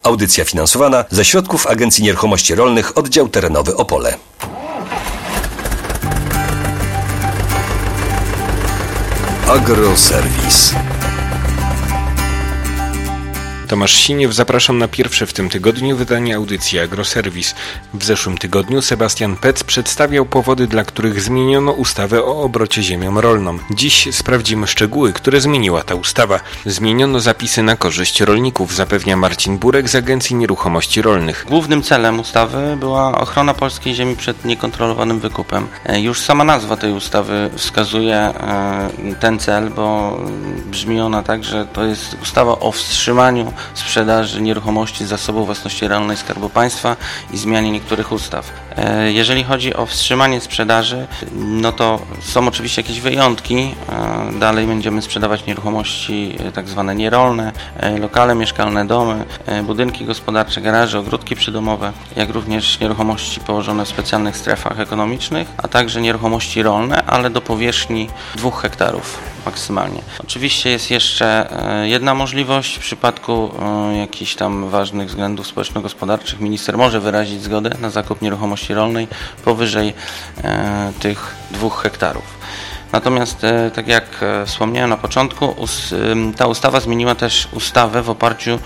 Audycja finansowana ze środków Agencji Nieruchomości Rolnych, oddział terenowy Opole. Agroserwis. Tomasz Siniew, zapraszam na pierwsze w tym tygodniu wydanie audycji Agroserwis. W zeszłym tygodniu Sebastian Pec przedstawiał powody, dla których zmieniono ustawę o obrocie ziemią rolną. Dziś sprawdzimy szczegóły, które zmieniła ta ustawa. Zmieniono zapisy na korzyść rolników, zapewnia Marcin Burek z Agencji Nieruchomości Rolnych. Głównym celem ustawy była ochrona polskiej ziemi przed niekontrolowanym wykupem. Już sama nazwa tej ustawy wskazuje ten cel, bo brzmi ona tak, że to jest ustawa o wstrzymaniu sprzedaży nieruchomości z zasobu własności rolnej Skarbu Państwa i zmianie niektórych ustaw. Jeżeli chodzi o wstrzymanie sprzedaży, no to są oczywiście jakieś wyjątki. Dalej będziemy sprzedawać nieruchomości tak zwane nierolne, lokale mieszkalne, domy, budynki gospodarcze, garaże, ogródki przydomowe, jak również nieruchomości położone w specjalnych strefach ekonomicznych, a także nieruchomości rolne, ale do powierzchni 2 hektarów maksymalnie. Oczywiście jest jeszcze jedna możliwość. W przypadku jakichś tam ważnych względów społeczno-gospodarczych minister może wyrazić zgodę na zakup nieruchomości rolnej powyżej tych 2 hektarów. Natomiast, tak jak wspomniałem na początku, ta ustawa zmieniła też ustawę, w oparciu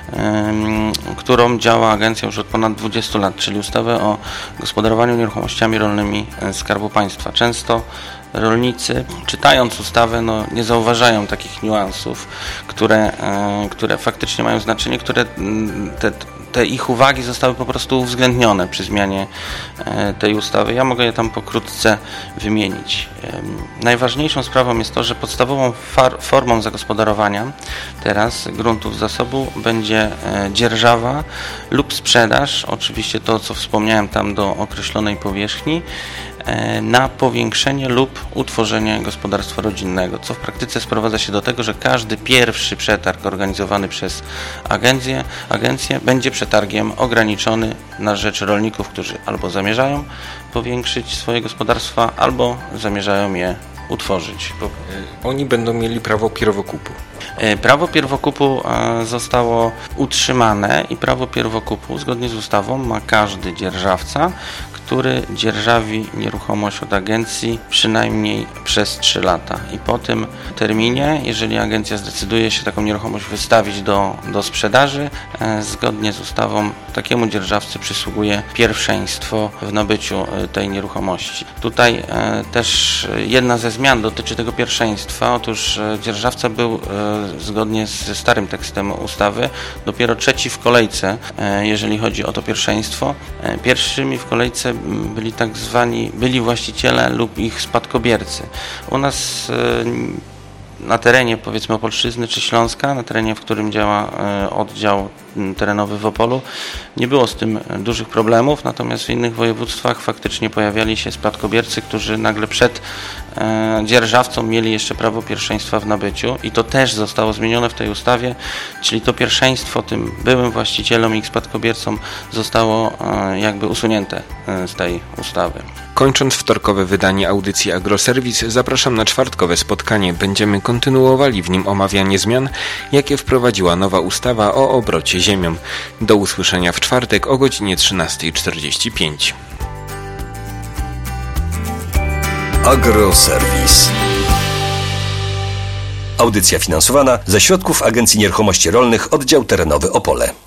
którą działa agencja już od ponad 20 lat, czyli ustawę o gospodarowaniu nieruchomościami rolnymi Skarbu Państwa. Często rolnicy, czytając ustawę, nie zauważają takich niuansów, które faktycznie mają znaczenie, które te ich uwagi zostały po prostu uwzględnione przy zmianie tej ustawy. Ja mogę je tam pokrótce wymienić. Najważniejszą sprawą jest to, że podstawową formą zagospodarowania teraz gruntów zasobu będzie dzierżawa lub sprzedaż, oczywiście to, co wspomniałem, tam do określonej powierzchni, na powiększenie lub utworzenie gospodarstwa rodzinnego, co w praktyce sprowadza się do tego, że każdy pierwszy przetarg organizowany przez agencję będzie przetargiem ograniczony na rzecz rolników, którzy albo zamierzają powiększyć swoje gospodarstwa, albo zamierzają je utworzyć. Oni będą mieli prawo pierwokupu. Prawo pierwokupu zostało utrzymane i prawo pierwokupu zgodnie z ustawą ma każdy dzierżawca, który dzierżawi nieruchomość od agencji przynajmniej przez 3 lata. I po tym terminie, jeżeli agencja zdecyduje się taką nieruchomość wystawić do sprzedaży, zgodnie z ustawą takiemu dzierżawcy przysługuje pierwszeństwo w nabyciu tej nieruchomości. Tutaj też jedna ze zmian dotyczy tego pierwszeństwa. Otóż dzierżawca był zgodnie ze starym tekstem ustawy dopiero 3. w kolejce, jeżeli chodzi o to pierwszeństwo. Pierwszymi w kolejce byli właściciele lub ich spadkobiercy. U nas na terenie, powiedzmy, Opolszczyzny czy Śląska, na terenie, w którym działa oddział terenowy w Opolu, nie było z tym dużych problemów, natomiast w innych województwach faktycznie pojawiali się spadkobiercy, którzy nagle przed dzierżawcą mieli jeszcze prawo pierwszeństwa w nabyciu i to też zostało zmienione w tej ustawie, czyli to pierwszeństwo tym byłym właścicielom i ich spadkobiercom zostało jakby usunięte z tej ustawy. Kończąc wtorkowe wydanie audycji Agroserwis, zapraszam na czwartkowe spotkanie. Będziemy kontynuowali w nim omawianie zmian, jakie wprowadziła nowa ustawa o obrocie ziemią. Do usłyszenia w czwartek o godzinie 13:45. Agroserwis. Audycja finansowana ze środków Agencji Nieruchomości Rolnych, oddział terenowy Opole.